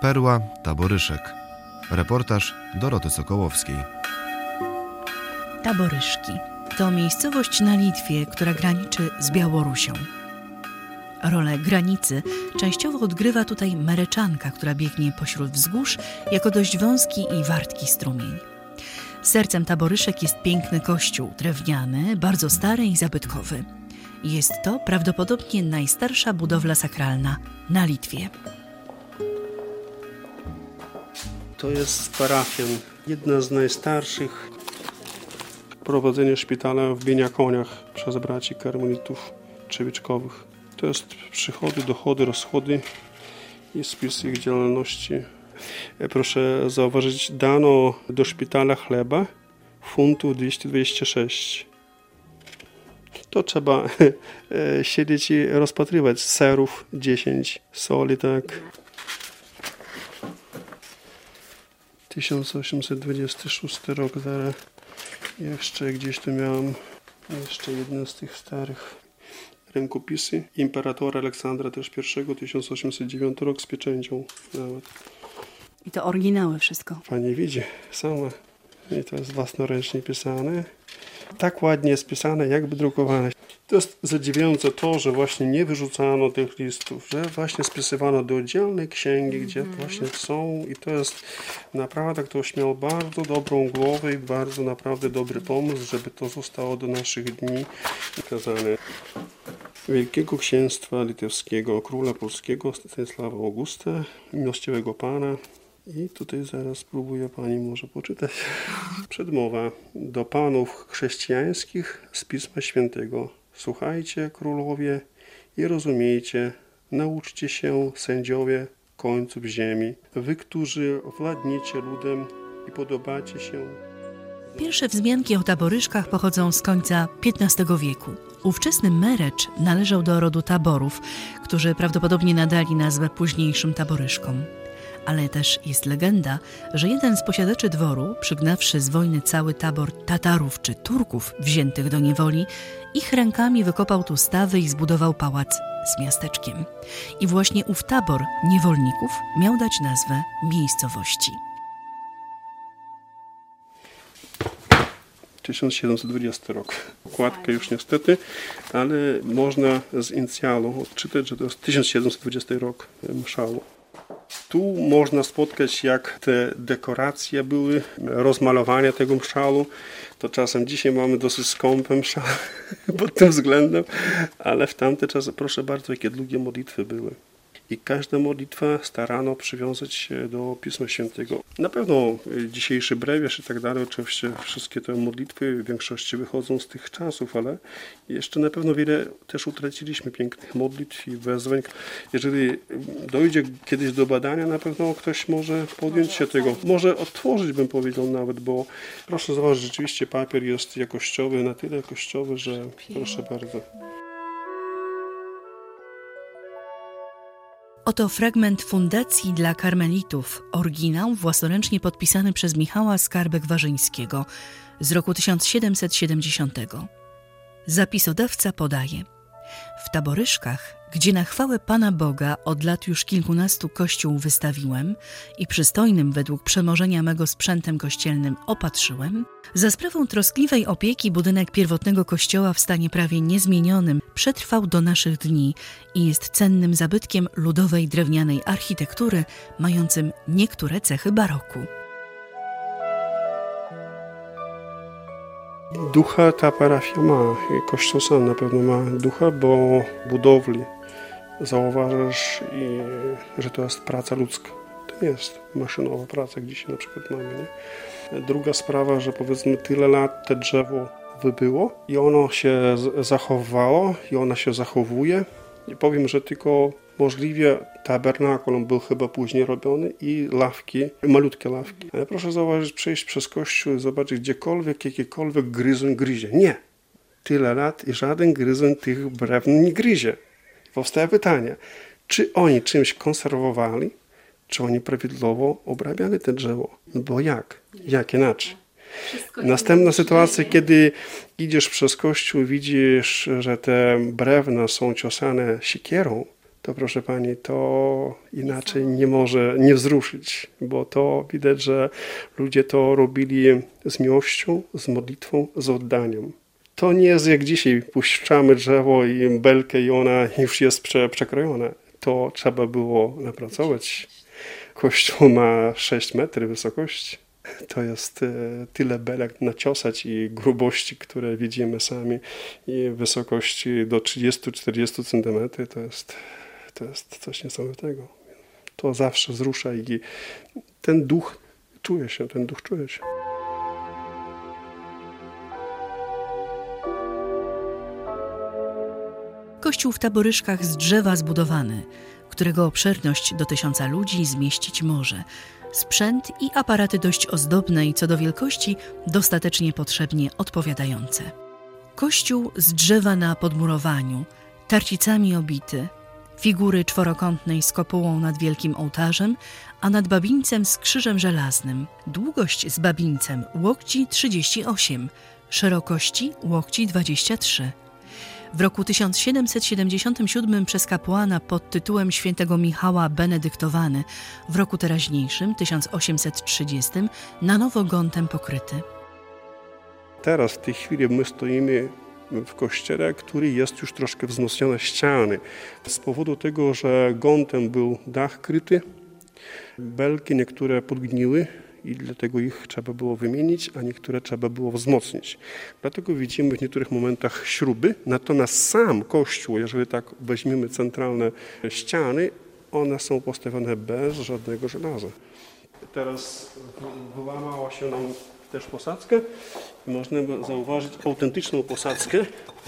Perła, Taboryszek. Reportaż Doroty Sokołowskiej. Taboryszki to miejscowość na Litwie, która graniczy z Białorusią. Rolę granicy częściowo odgrywa tutaj Mereczanka, która biegnie pośród wzgórz jako dość wąski i wartki strumień. Sercem Taboryszek jest piękny kościół, drewniany, bardzo stary i zabytkowy. Jest to prawdopodobnie najstarsza budowla sakralna na Litwie. To jest parafia, jedna z najstarszych. Prowadzenie szpitala w Bieniakoniach przez braci karmelitów trzewiczkowych. To jest przychody, dochody, rozchody i spis ich działalności. Proszę zauważyć, dano do szpitala chleba funtów 226. To trzeba siedzieć i rozpatrywać. Serów 10, soli tak. 1826 rok, zaraz jeszcze gdzieś tu miałem jeszcze jeden z tych starych rękopisy. Imperatora Aleksandra też I, 1809 rok z pieczęcią nawet. I to oryginały wszystko. Pani widzi sama. I to jest własnoręcznie pisane. Tak ładnie jest pisane, jakby drukowane. To jest zadziwiające to, że właśnie nie wyrzucano tych listów, że właśnie spisywano do oddzielnej księgi, gdzie właśnie są i to jest naprawdę, ktoś miał bardzo dobrą głowę i bardzo naprawdę dobry pomysł, żeby to zostało do naszych dni ukazane. Wielkiego Księstwa Litewskiego, Króla Polskiego Stanisława Augusta, miłościwego Pana. I tutaj zaraz spróbuję Pani może poczytać. Przedmowa do panów chrześcijańskich z Pisma Świętego. Słuchajcie, królowie, i rozumiejcie, nauczcie się, sędziowie końców ziemi, wy, którzy władniecie ludem i podobacie się. Pierwsze wzmianki o Taboryszkach pochodzą z końca XV wieku. Ówczesny Merecz należał do rodu Taborów, którzy prawdopodobnie nadali nazwę późniejszym Taboryszkom. Ale też jest legenda, że jeden z posiadaczy dworu, przygnawszy z wojny cały tabor Tatarów czy Turków wziętych do niewoli, ich rękami wykopał tu stawy i zbudował pałac z miasteczkiem. I właśnie ów tabor niewolników miał dać nazwę miejscowości. 1720 rok. Okładka już niestety, ale można z inicjalu odczytać, że to jest 1720 rok mszalu. Tu można spotkać, jak te dekoracje były, rozmalowania tego mszalu. To czasem dzisiaj mamy dosyć skąpe mszał pod tym względem, ale w tamte czasy, proszę bardzo, jakie długie modlitwy były. I każda modlitwa starano przywiązać się do Pisma Świętego. Na pewno dzisiejszy brewierz i tak dalej, oczywiście wszystkie te modlitwy w większości wychodzą z tych czasów, ale jeszcze na pewno wiele też utraciliśmy pięknych modlitw i wezwań. Jeżeli dojdzie kiedyś do badania, na pewno ktoś może podjąć się tego. Może otworzyć, bym powiedział nawet, bo proszę zauważyć, rzeczywiście papier jest jakościowy, na tyle jakościowy, że proszę bardzo. Oto fragment fundacji dla karmelitów, oryginał własnoręcznie podpisany przez Michała Skarbek-Warzyńskiego z roku 1770. Zapisodawca podaje: w Taboryszkach, gdzie na chwałę Pana Boga od lat już kilkunastu kościół wystawiłem i przystojnym według przemożenia mego sprzętem kościelnym opatrzyłem, za sprawą troskliwej opieki budynek pierwotnego kościoła w stanie prawie niezmienionym przetrwał do naszych dni i jest cennym zabytkiem ludowej drewnianej architektury, mającym niektóre cechy baroku. Ducha ta parafia ma, kościół sam na pewno ma ducha, bo budowli zauważasz, że to jest praca ludzka. To nie jest maszynowa praca, jak dzisiaj na przykład mamy. Nie? Druga sprawa, że powiedzmy tyle lat to drzewo wybyło i ono się zachowało i ono się zachowuje. I powiem, że tylko możliwie tabernakulum był chyba później robiony i ławki, malutkie ławki. Ale proszę zauważyć, przejść przez kościół i zobaczyć gdziekolwiek, jakikolwiek gryzoń gryzie. Nie. Tyle lat i żaden gryzoń tych brewni nie gryzie. Powstaje pytanie, czy oni czymś konserwowali, czy oni prawidłowo obrabiali to drzewo? Bo jak? Jak inaczej? Następna sytuacja, kiedy idziesz przez kościół, widzisz, że te brewna są ciosane siekierą, to proszę pani, to inaczej nie może nie wzruszyć, bo to widać, że ludzie to robili z miłością, z modlitwą, z oddaniem. To nie jest jak dzisiaj, puszczamy drzewo i belkę i ona już jest przekrojona. To trzeba było napracować. Kościół ma 6 metrów wysokości. To jest tyle belek naciosać i grubości, które widzimy sami, i wysokości do 30-40 cm. To jest coś niesamowitego. To zawsze wzrusza i ten duch czuje się. Kościół w Taboryszkach z drzewa zbudowany, którego obszerność do 1000 ludzi zmieścić może. Sprzęt i aparaty dość ozdobne i co do wielkości dostatecznie potrzebnie odpowiadające. Kościół z drzewa na podmurowaniu, tarcicami obity, figury czworokątnej z kopułą nad wielkim ołtarzem, a nad babińcem z krzyżem żelaznym. Długość z babińcem łokci 38, szerokości łokci 23. W roku 1777 przez kapłana pod tytułem świętego Michała benedyktowany, w roku teraźniejszym, 1830, na nowo gątem pokryty. Teraz w tej chwili my stoimy w kościele, który jest już troszkę wzmocnione ściany. Z powodu tego, że gątem był dach kryty, belki niektóre podgniły i dlatego ich trzeba było wymienić, a niektóre trzeba było wzmocnić. Dlatego widzimy w niektórych momentach śruby, natomiast sam kościół, jeżeli tak weźmiemy centralne ściany, one są postawione bez żadnego żelaza. Teraz wyłamała się nam też posadzkę i można zauważyć autentyczną posadzkę.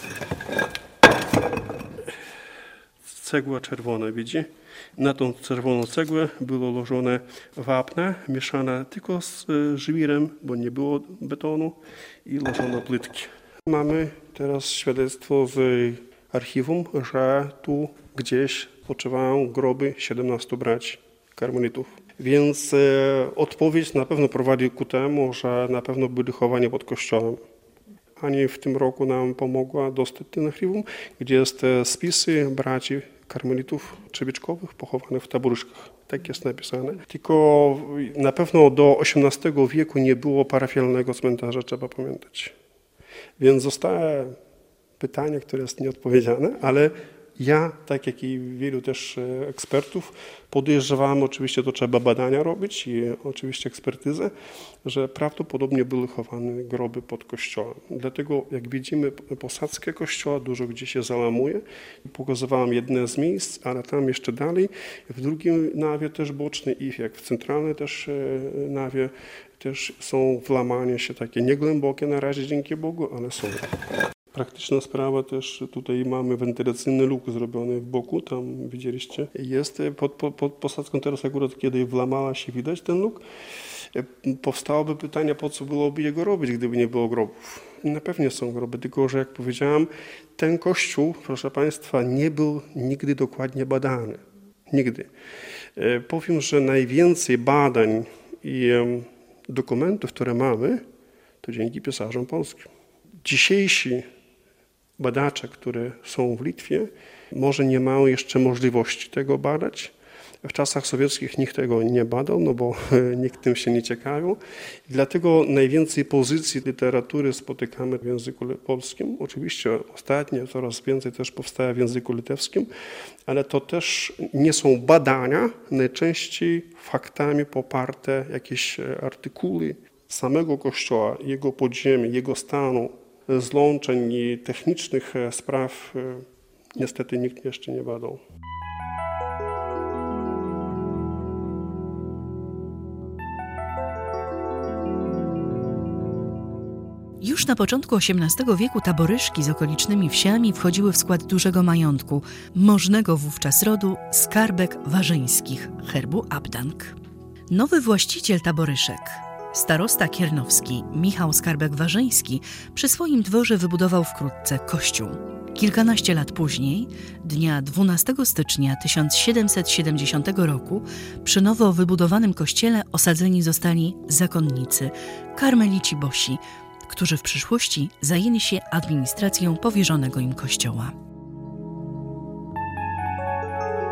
Cegła czerwona, widzi? Na tą czerwoną cegłę było lożone wapna, mieszane tylko z żwirem, bo nie było betonu, i lożono płytki. Mamy teraz świadectwo z archiwum, że tu gdzieś spoczywają groby 17 braci karmelitów. Więc odpowiedź na pewno prowadzi ku temu, że na pewno byli chowani pod kościołem. Ani w tym roku nam pomogła dostać ten archiwum, gdzie jest spisy braci karmelitów trzewiczkowych pochowanych w Taboryszkach. Tak jest napisane. Tylko na pewno do XVIII wieku nie było parafialnego cmentarza, trzeba pamiętać. Więc zostaje pytanie, które jest nieodpowiedziane, ale ja, tak jak i wielu też ekspertów, podejrzewam, oczywiście to trzeba badania robić i oczywiście ekspertyzę, że prawdopodobnie były chowane groby pod kościołem. Dlatego jak widzimy posadzkę kościoła, dużo gdzie się załamuje. Pokazywałem jedne z miejsc, ale tam jeszcze dalej, w drugim nawie też boczny i jak w centralnej też nawie też są włamania się takie niegłębokie na razie, dzięki Bogu, ale są. Praktyczna sprawa też, tutaj mamy wentylacyjny luk zrobiony w boku, tam widzieliście, jest pod posadzką teraz akurat, kiedy włamała się, widać ten luk. Powstałoby pytanie, po co byłoby jego robić, gdyby nie było grobów. Na pewno są groby, tylko że jak powiedziałem, ten kościół, proszę Państwa, nie był nigdy dokładnie badany. Nigdy. Powiem, że najwięcej badań i dokumentów, które mamy, to dzięki pisarzom polskim. Dzisiejsi badacze, które są w Litwie, może nie mają jeszcze możliwości tego badać. W czasach sowieckich nikt tego nie badał, no bo nikt tym się nie ciekawił. I dlatego najwięcej pozycji literatury spotykamy w języku polskim. Oczywiście ostatnio coraz więcej też powstaje w języku litewskim, ale to też nie są badania, najczęściej faktami poparte jakieś artykuły samego Kościoła, jego podziemi, jego stanu, złączeń i technicznych spraw niestety nikt jeszcze nie badał. Już na początku XVIII wieku Taboryszki z okolicznymi wsiami wchodziły w skład dużego majątku, możnego wówczas rodu Skarbek Warzyńskich, herbu Abdank. Nowy właściciel Taboryszek, starosta kiernowski Michał Skarbek-Warzyński, przy swoim dworze wybudował wkrótce kościół. Kilkanaście lat później, dnia 12 stycznia 1770 roku, przy nowo wybudowanym kościele osadzeni zostali zakonnicy, karmelici bosi, którzy w przyszłości zajęli się administracją powierzonego im kościoła.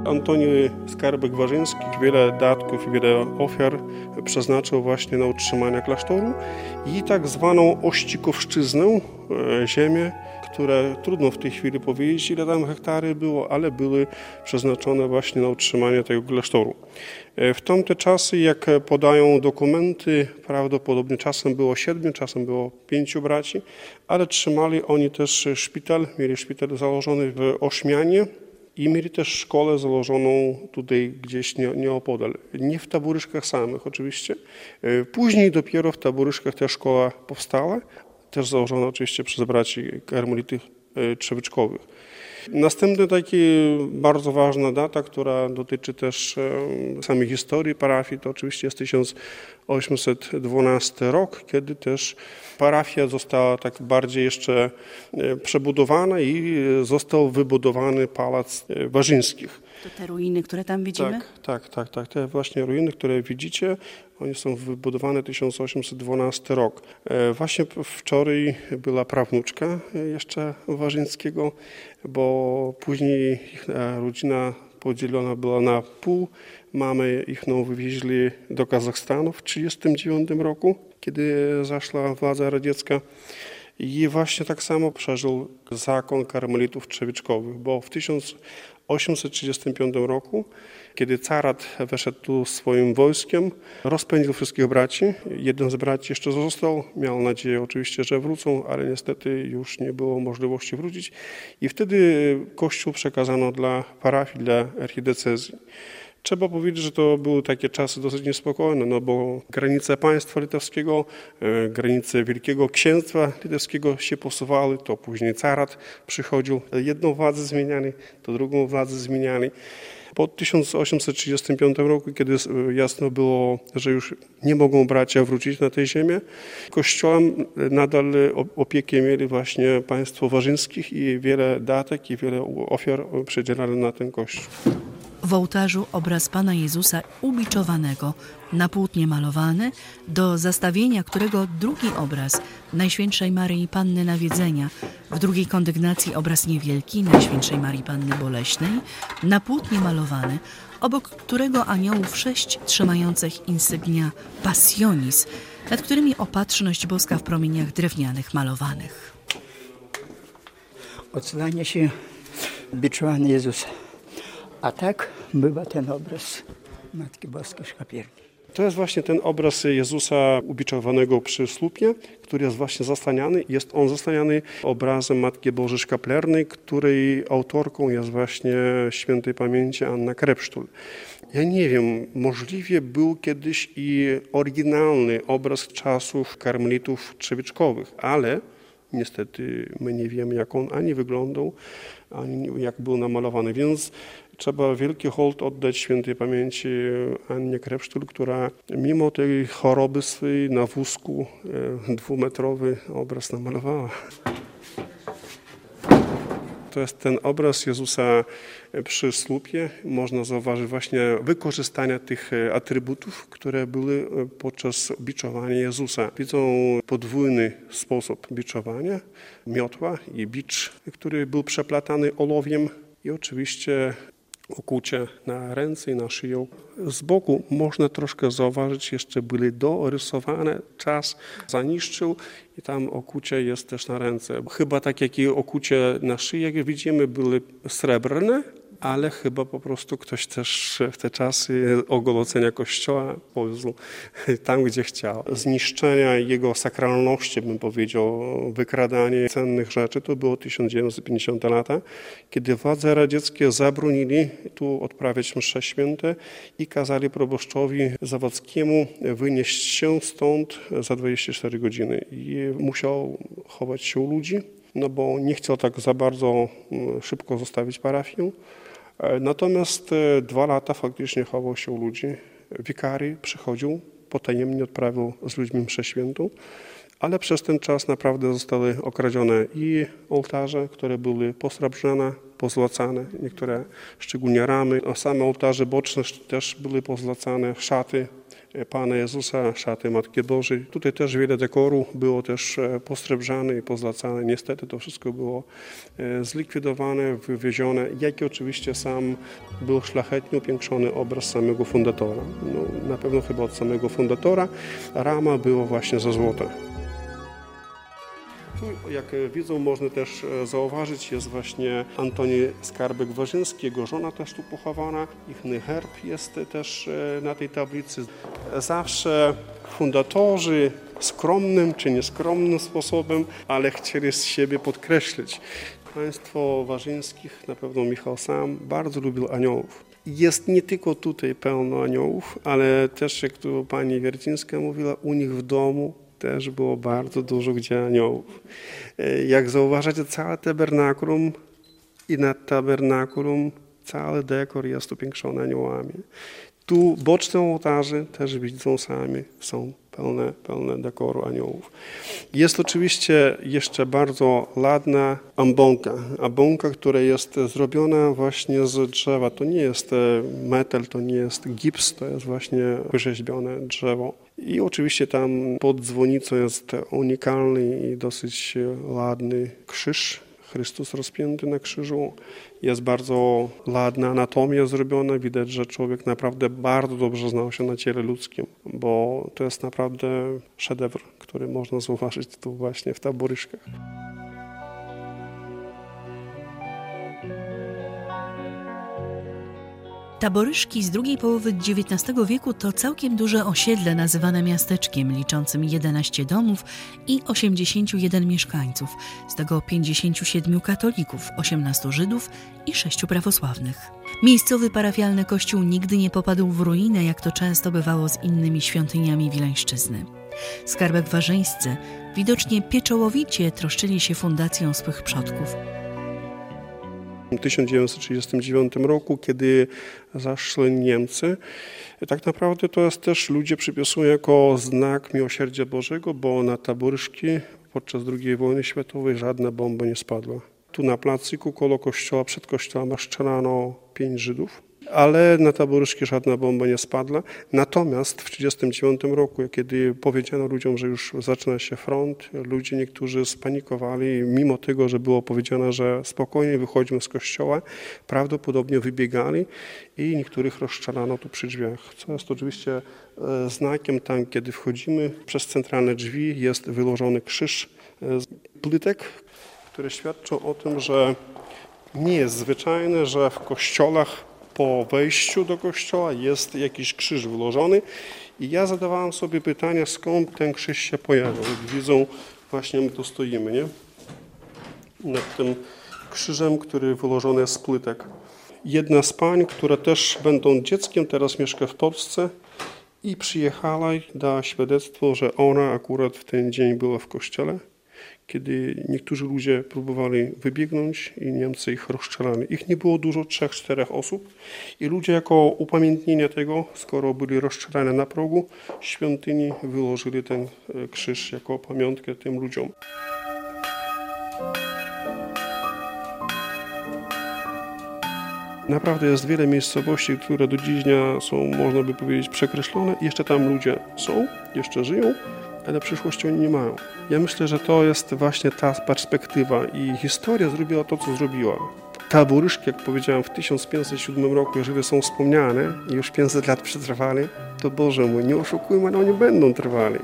Antoni Skarbek-Warzyński wiele datków, wiele ofiar przeznaczył właśnie na utrzymanie klasztoru i tak zwaną Ościkowszczyznę, ziemię, które trudno w tej chwili powiedzieć, ile tam hektary było, ale były przeznaczone właśnie na utrzymanie tego klasztoru. W tamte czasy, jak podają dokumenty, prawdopodobnie czasem było 7, czasem było 5 braci, ale trzymali oni też szpital, mieli szpital założony w Ośmianie i mieli też szkołę założoną tutaj gdzieś nieopodal. Nie w Taboryszkach samych oczywiście. Później dopiero w Taboryszkach ta szkoła powstała, też założona oczywiście przez braci karmelitów trzewyczkowych. Następna taka bardzo ważna data, która dotyczy też samej historii parafii, to oczywiście jest 1812 rok, kiedy też parafia została tak bardziej jeszcze przebudowana i został wybudowany Pałac Warzyńskich. To te ruiny, które tam widzimy? Tak. Te właśnie ruiny, które widzicie, one są wybudowane 1812 rok. Właśnie wczoraj była prawnuczka jeszcze Warzyńskiego, bo później ich rodzina podzielona była na pół. Mamy ich wywieźli do Kazachstanu w 1939 roku, kiedy zaszła władza radziecka. I właśnie tak samo przeżył zakon karmelitów trzewyczkowych, bo w 1835 roku, kiedy carat weszedł tu swoim wojskiem, rozpędził wszystkich braci. Jeden z braci jeszcze został, miał nadzieję oczywiście, że wrócą, ale niestety już nie było możliwości wrócić. I wtedy kościół przekazano dla parafii, dla archidiecezji. Trzeba powiedzieć, że to były takie czasy dosyć niespokojne, no bo granice państwa litewskiego, granice Wielkiego Księstwa Litewskiego się posuwały, to później carat przychodził, jedną władzę zmieniali, to drugą władzę zmieniali. Po 1835 roku, kiedy jasno było, że już nie mogą bracia wrócić na tę ziemię, kościołem nadal opiekę mieli właśnie państwo Warzyńskich i wiele datek i wiele ofiar przydzielali na ten kościół. W ołtarzu obraz Pana Jezusa ubiczowanego, na płótnie malowany, do zastawienia którego drugi obraz Najświętszej Maryi Panny Nawiedzenia, w drugiej kondygnacji obraz niewielki Najświętszej Marii Panny Boleśnej, na płótnie malowany, obok którego aniołów 6 trzymających insygnia Passionis, nad którymi opatrzność boska w promieniach drewnianych malowanych. Odsłania się biczowany Jezusa. A tak bywa ten obraz Matki Boskiej Szkapierni. To jest właśnie ten obraz Jezusa ubiczowanego przy słupie, który jest właśnie zasłaniany. Jest on zasłaniany obrazem Matki Bożej Szkaplernej, której autorką jest właśnie świętej pamięci Anna Krepsztul. Ja nie wiem, możliwie był kiedyś i oryginalny obraz czasów karmelitów trzewyczkowych, ale niestety my nie wiemy, jak on ani wyglądał, ani jak był namalowany, więc trzeba wielki hołd oddać świętej pamięci Annie Krepsztul, która mimo tej choroby swojej na wózku 2-metrowy obraz namalowała. To jest ten obraz Jezusa przy słupie. Można zauważyć właśnie wykorzystanie tych atrybutów, które były podczas biczowania Jezusa. Widzą podwójny sposób biczowania, miotła i bicz, który był przeplatany ołowiem i oczywiście okucie na ręce i na szyję. Z boku można troszkę zauważyć, jeszcze były dorysowane, czas zaniszczył i tam okucie jest też na ręce. Chyba tak jak i okucie na szyję, jak widzimy, były srebrne, ale chyba po prostu ktoś też w te czasy ogołocenia kościoła powiózł tam, gdzie chciał. Zniszczenia jego sakralności, bym powiedział, wykradanie cennych rzeczy, to było 1950 lata, kiedy władze radzieckie zabronili tu odprawiać msze święte i kazali proboszczowi Zawadzkiemu wynieść się stąd za 24 godziny. I musiał chować się u ludzi, no bo nie chciał tak za bardzo szybko zostawić parafię. Natomiast 2 lata faktycznie chował się u ludzi. Wikary przychodził, potajemnie odprawił z ludźmi mszę świętą, ale przez ten czas naprawdę zostały okradzione i ołtarze, które były posrebrzone, pozłacane, niektóre szczególnie ramy, a same ołtarze boczne też były pozłacane, szaty Pana Jezusa, szaty Matki Bożej. Tutaj też wiele dekoru było też posrebrzane i pozlacane. Niestety to wszystko było zlikwidowane, wywiezione, jak i oczywiście sam był szlachetnie upiększony obraz samego fundatora. No, na pewno chyba od samego fundatora. Rama była właśnie ze złota. Tu, jak widzą, można też zauważyć, jest właśnie Antoni Skarbek-Warzyński, jego żona też tu pochowana. Ich herb jest też na tej tablicy. Zawsze fundatorzy skromnym czy nieskromnym sposobem, ale chcieli z siebie podkreślić. Państwo Warzyńskich, na pewno Michał sam, bardzo lubił aniołów. Jest nie tylko tutaj pełno aniołów, ale też, jak tu pani Wiercińska mówiła, u nich w domu też było bardzo dużo gdzie aniołów. Jak zauważacie, całe tabernakulum i nad tabernakulum cały dekor jest upiększony aniołami. Tu boczne ołtarze też widzą sami, są pełne dekoru aniołów. Jest oczywiście jeszcze bardzo ładna ambonka, która jest zrobiona właśnie z drzewa. To nie jest metal, to nie jest gips, to jest właśnie wyrzeźbione drzewo. I oczywiście tam pod dzwonicą jest unikalny i dosyć ładny krzyż. Chrystus rozpięty na krzyżu. Jest bardzo ładna anatomia zrobiona. Widać, że człowiek naprawdę bardzo dobrze znał się na ciele ludzkim, bo to jest naprawdę szedewr, który można zauważyć tu właśnie w Taboryszkach. Taboryszki z drugiej połowy XIX wieku to całkiem duże osiedle nazywane miasteczkiem, liczącym 11 domów i 81 mieszkańców, z tego 57 katolików, 18 Żydów i 6 prawosławnych. Miejscowy parafialny kościół nigdy nie popadł w ruinę, jak to często bywało z innymi świątyniami Wileńszczyzny. Skarbek-Warzyńscy widocznie pieczołowicie troszczyli się fundacją swych przodków. W 1939 roku, kiedy zaszły Niemcy, tak naprawdę to jest też ludzie przypisują jako znak miłosierdzia Bożego, bo na Taboryszki podczas II wojny światowej żadna bomba nie spadła. Tu na placyku koło kościoła, przed kościołem strzelano 5 Żydów, ale na Taboryszki żadna bomba nie spadła. Natomiast w 1939 roku, kiedy powiedziano ludziom, że już zaczyna się front, ludzie niektórzy spanikowali, mimo tego, że było powiedziane, że spokojnie wychodzimy z kościoła, prawdopodobnie wybiegali i niektórych rozstrzelano tu przy drzwiach. Co jest oczywiście znakiem tam, kiedy wchodzimy, przez centralne drzwi jest wyłożony krzyż z płytek, które świadczą o tym, że nie jest zwyczajne, że w kościołach po wejściu do kościoła jest jakiś krzyż wyłożony i ja zadawałem sobie pytanie, skąd ten krzyż się pojawił. Jak widzą, właśnie my tu stoimy, nie? Nad tym krzyżem, który wyłożony jest z płytek. Jedna z pań, która też będąc dzieckiem, teraz mieszka w Polsce i przyjechała i dała świadectwo, że ona akurat w ten dzień była w kościele, kiedy niektórzy ludzie próbowali wybiegnąć i Niemcy ich rozstrzelali. Ich nie było dużo, 3-4 osób i ludzie jako upamiętnienie tego, skoro byli rozstrzelani na progu świątyni, wyłożyli ten krzyż jako pamiątkę tym ludziom. Naprawdę jest wiele miejscowości, które do dziś dnia są, można by powiedzieć, przekreślone. Jeszcze tam ludzie są, jeszcze żyją, ale przyszłości oni nie mają. Ja myślę, że to jest właśnie ta perspektywa i historia zrobiła to, co zrobiła. Taboryszki, jak powiedziałem, w 1507 roku, jeżeli są wspomniane i już 500 lat przetrwali, to Boże mój, nie oszukujmy, ale oni będą trwali.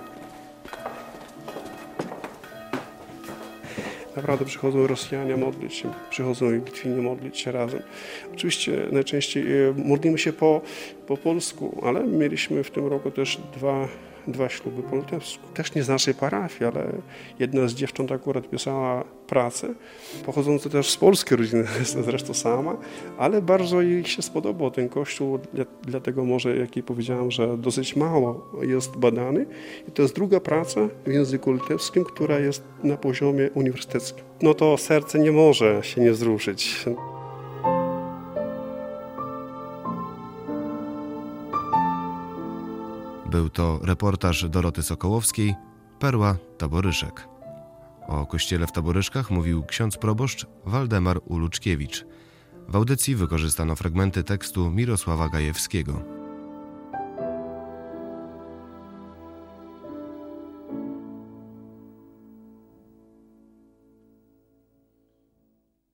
Naprawdę przychodzą Rosjanie modlić się, przychodzą Litwini modlić się razem. Oczywiście najczęściej modlimy się po polsku, ale mieliśmy w tym roku też dwa śluby po litewsku. Też nie z naszej parafii, ale jedna z dziewcząt akurat pisała pracę, pochodząca też z polskiej rodziny, zresztą sama, ale bardzo jej się spodobał ten kościół, dlatego może, jak jej powiedziałem, że dosyć mało jest badany. I to jest druga praca w języku litewskim, która jest na poziomie uniwersyteckim. No to serce nie może się nie wzruszyć. Był to reportaż Doroty Sokołowskiej, Perła Taboryszek. O kościele w Taboryszkach mówił ksiądz proboszcz Waldemar Uluczkiewicz. W audycji wykorzystano fragmenty tekstu Mirosława Gajewskiego.